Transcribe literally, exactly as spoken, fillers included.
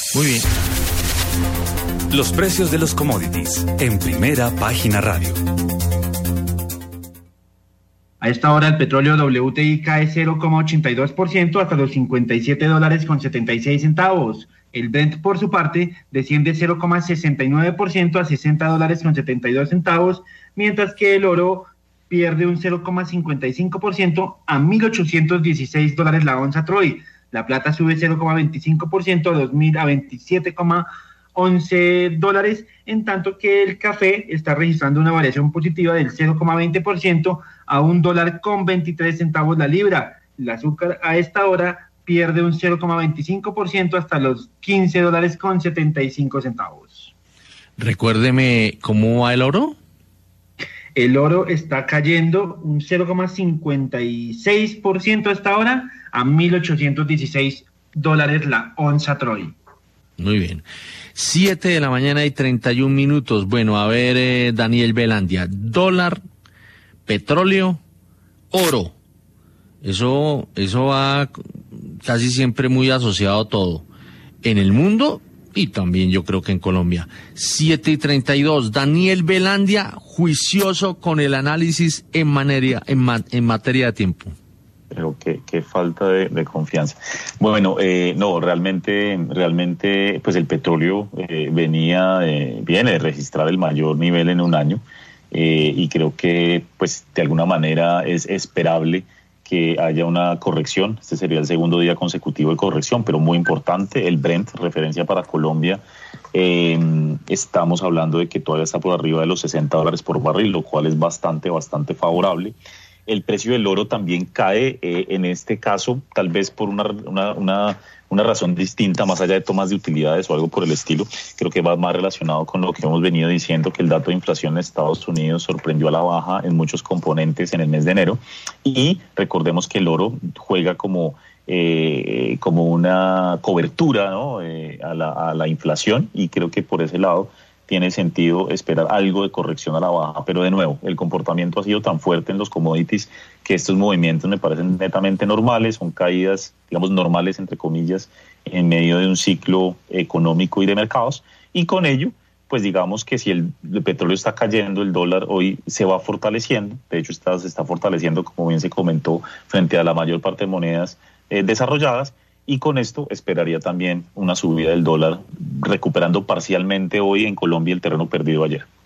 Muy bien. Los precios de los commodities en Primera Página Radio. A esta hora el petróleo W T I cae cero coma ochenta y dos por ciento hasta los cincuenta y siete dólares con setenta y seis centavos. El Brent, por su parte, desciende cero coma sesenta y nueve por ciento a sesenta dólares con setenta y dos centavos, mientras que el oro pierde un cero coma cincuenta y cinco por ciento a mil ochocientos dieciséis dólares la onza Troy. La plata sube cero coma veinticinco por ciento a dos mil a veintisiete coma once dólares, en tanto que el café está registrando una variación positiva del cero coma veinte por ciento a un dólar con veintitrés centavos la libra. El azúcar a esta hora pierde un cero coma veinticinco por ciento hasta los quince dólares con setenta y cinco centavos. Recuérdeme, ¿cómo va el oro? El oro está cayendo un cero coma cincuenta y seis por ciento hasta ahora a mil ochocientos dieciséis dólares la onza Troy. Muy bien. Siete de la mañana y treinta y un minutos. Bueno, a ver, eh, Daniel Velandia. Dólar, petróleo, oro. Eso, eso va casi siempre muy asociado todo. En el mundo y también yo creo que en Colombia. Siete y treinta y dos. Daniel Velandia, juicioso con el análisis en materia, en, ma, en materia de tiempo. Pero qué, qué falta de, de confianza. Bueno, eh, no, realmente, realmente, pues el petróleo eh, venía, de, viene de registrar el mayor nivel en un año eh, y creo que, pues, de alguna manera es esperable que haya una corrección. Este sería el segundo día consecutivo de corrección, pero muy importante. El Brent, referencia para Colombia, eh, estamos hablando de que todavía está por arriba de los sesenta dólares por barril, lo cual es bastante, bastante favorable. El precio del oro también cae, eh, en este caso, tal vez por una, una, una, una razón distinta, más allá de tomas de utilidades o algo por el estilo. Creo que va más relacionado con lo que hemos venido diciendo, que el dato de inflación en Estados Unidos sorprendió a la baja en muchos componentes en el mes de enero. Y recordemos que el oro juega como, eh, como una cobertura, ¿no? eh, a, la, a la inflación, y creo que por ese lado tiene sentido esperar algo de corrección a la baja, pero de nuevo, el comportamiento ha sido tan fuerte en los commodities que estos movimientos me parecen netamente normales, son caídas, digamos, normales, entre comillas, en medio de un ciclo económico y de mercados, y con ello, pues digamos que si el, el petróleo está cayendo, el dólar hoy se va fortaleciendo, de hecho está, se está fortaleciendo, como bien se comentó, frente a la mayor parte de monedas eh, desarrolladas, y con esto esperaría también una subida del dólar, recuperando parcialmente hoy en Colombia el terreno perdido ayer.